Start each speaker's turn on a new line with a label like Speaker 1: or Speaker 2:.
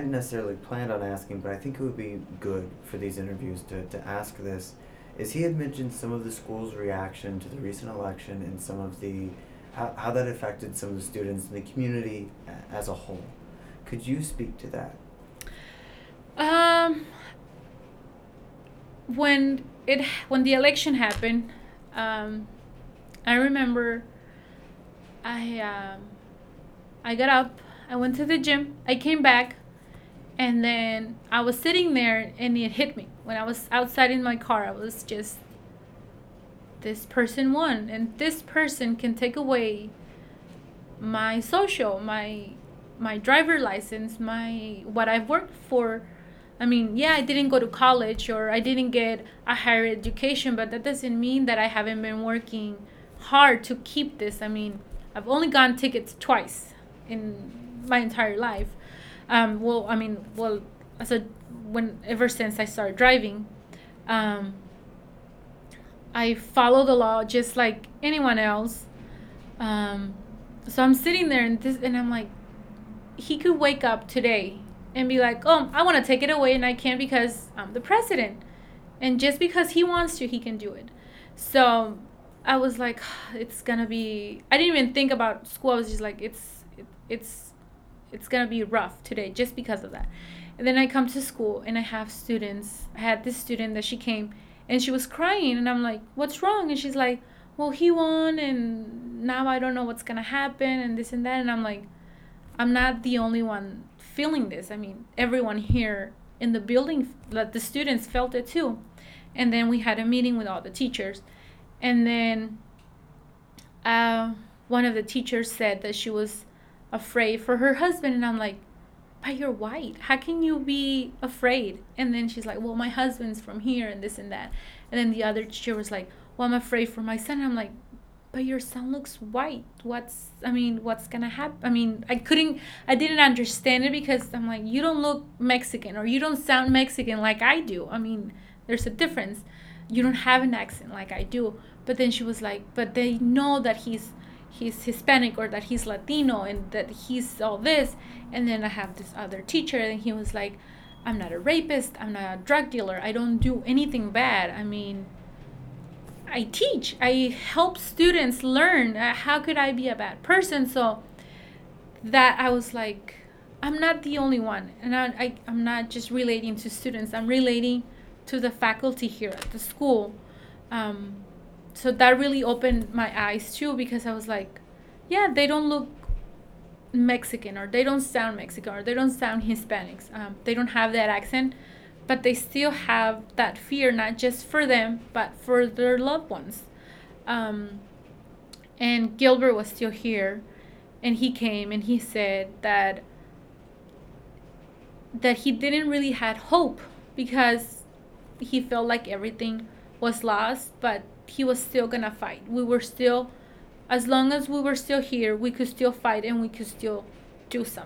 Speaker 1: hadn't necessarily planned on asking, but I think it would be good for these interviews to ask this. Is he had mentioned some of the school's reaction to the recent election and some of the how that affected some of the students in the community as a whole. Could you speak to that?
Speaker 2: Um, when the election happened, I remember I I got up, I went to the gym, I came back, and then I was sitting there, and it hit me when I was outside in my car. I was just, this person won, and this person can take away my social, my driver license, my what I've worked for. I mean, yeah, I didn't go to college or I didn't get a higher education, but that doesn't mean that I haven't been working hard to keep this. I mean, I've only gotten tickets twice in my entire life. Well, as a when ever since I started driving, um, I follow the law just like anyone else. Um, so I'm sitting there and I'm like, he could wake up today and be like, "Oh, I want to take it away and I can't because I'm the president." And just because he wants to, he can do it. So I was like, it's gonna be. I didn't even think about school. I was just like, it's gonna be rough today just because of that. And then I come to school and I have students. I had this student that she came and she was crying and I'm like, what's wrong? And she's like, well, he won and now I don't know what's gonna happen and this and that. And I'm like, I'm not the only one feeling this. I mean, everyone here in the building, like the students felt it too. And then we had a meeting with all the teachers. And then uh, one of the teachers said that she was afraid for her husband. And I'm like, but you're white. How can you be afraid? And then she's like, well, my husband's from here and this and that. And then the other teacher was like, well, I'm afraid for my son. And I'm like, but your son looks white. What's gonna happen? I mean, I didn't understand it because I'm like, you don't look Mexican or you don't sound Mexican like I do. I mean, there's a difference. You don't have an accent like I do. But then she was like, but they know that he's Hispanic or that he's Latino and that he's all this. And then I have this other teacher and he was like, I'm not a rapist. I'm not a drug dealer. I don't do anything bad. I mean, I teach. I help students learn. How could I be a bad person? So that I was like, I'm not the only one. And I'm not just relating to students, I'm relating to the faculty here at the school. Um, so that really opened my eyes too because I was like, yeah, they don't look Mexican or they don't sound Mexican or they don't sound Hispanics. They don't have that accent, but they still have that fear, not just for them, but for their loved ones. Um, and Gilbert was still here, and he came and he said that he didn't really had hope because he felt like everything was lost, but he was still gonna fight. We were still, as long as we were still here, we could still fight and we could still do something.